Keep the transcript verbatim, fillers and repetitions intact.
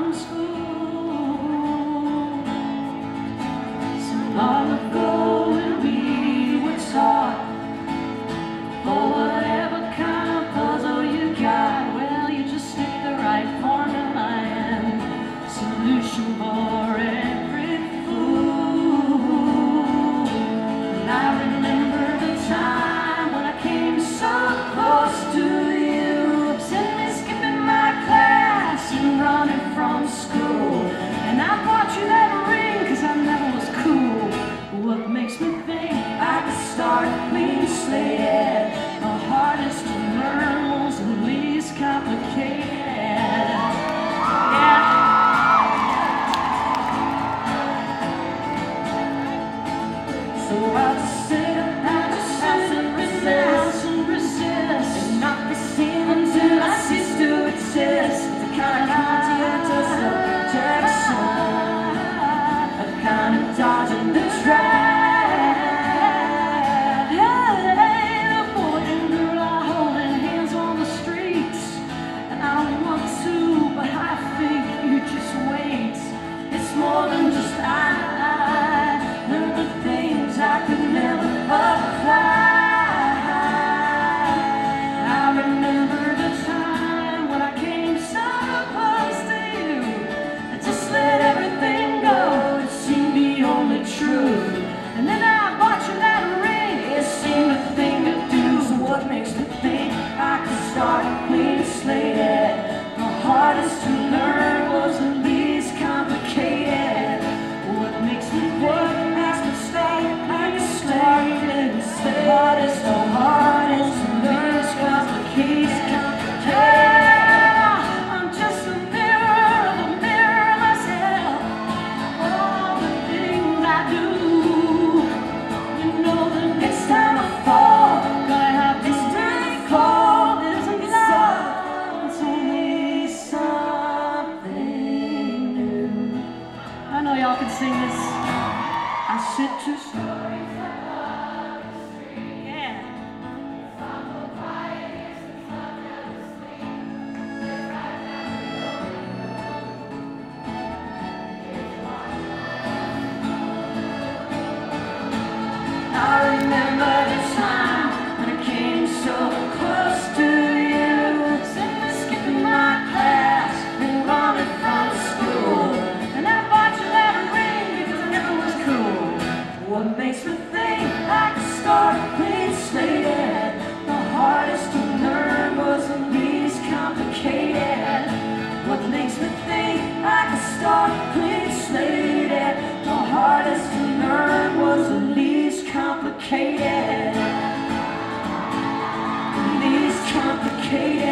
from school. So long ago when we were taught, for whatever kind of puzzle you got, well, you just stick the right formula and solution for every fool. And I remember the time when I came so close to you, sent me skipping my class and running from school. And I bought you that ring cause I never was cool. What makes me think I could start a clean slate? The hardest to learn was the least complicated. Yeah. So I'll just sit up and just have to resist and resist and not be seen until I cease to exist. The kind of idea does the Jackson, a kind of dodging the trap. More than just I, learned the things I could never apply. I remember the time when I came so close to you, I just let everything go. It seemed the only truth. And then I bought you that ring. It seemed the thing to do. So what makes me think I could start a clean slate? The hardest to learn was the least complicated. What makes me what makes me stay like a slave? The hardest, the hardest to learn is complicated. Yeah, I'm just a mirror of a mirror myself. All the things I do, you know the next time I fall, gonna have this dirty call. Isn't love? It's only something new. I know y'all can sing this. I sit to stories above the street. Yeah. Some go quiet and some never sleep. They're right down the road. I remember the time when I came so close to you, simply skipping my class and running from school. And I bought you that ring because I never was cool. What makes me think I could start a clean slate? The hardest to learn was the least complicated. What makes me think I could start a clean slate? The hardest to learn was the least complicated. The least complicated.